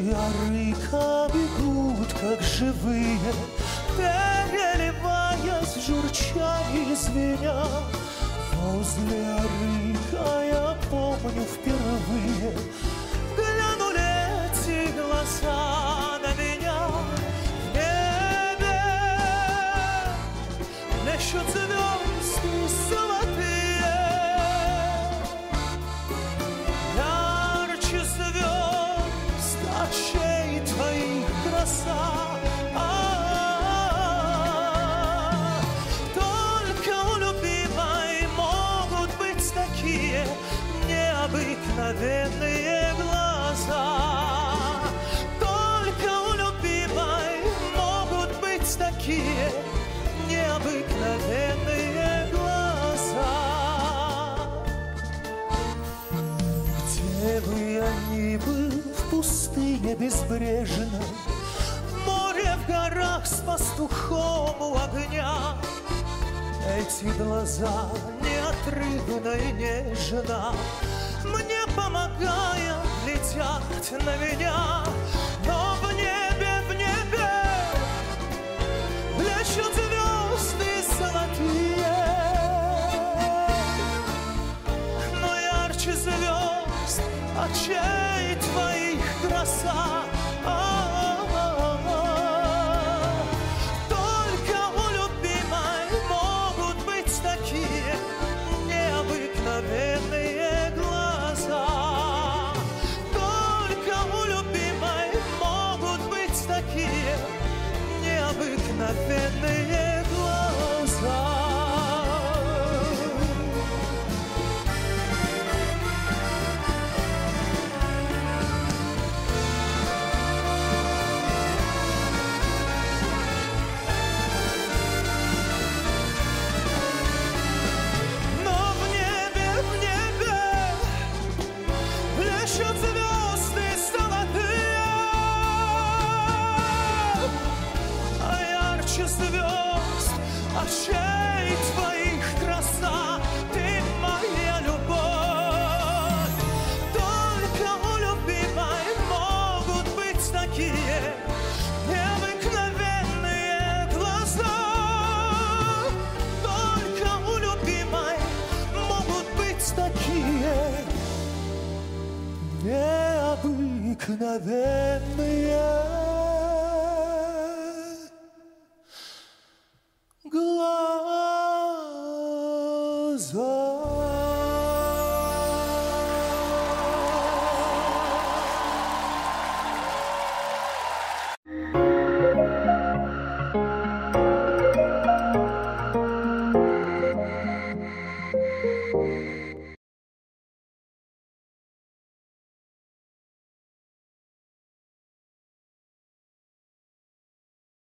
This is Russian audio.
Ярыка бегут, как живые, переливаясь, журчали звеня. Возле Ярыка я помню впервые глянули эти глаза на меня. В небе плещут звезды золотые, ярче звезд очей твоих краса. Необыкновенные глаза. Только у любимой могут быть такие необыкновенные глаза. Где бы я ни был, в пустыне безбрежной, в море, в горах с пастухом у огня, эти глаза неотрывно и нежно мне помогая, летят на меня. Но в небе блещут звезды золотые, но ярче звезд очей твоих краса. Только у любимой могут быть такие необыкновенные глаза. Только у любимой могут быть такие необыкновенные глаза. Очей твоих краса, ты моя любовь. Только у любимой могут быть такие необыкновенные глаза. Только у любимой могут быть такие необыкновенные глаза.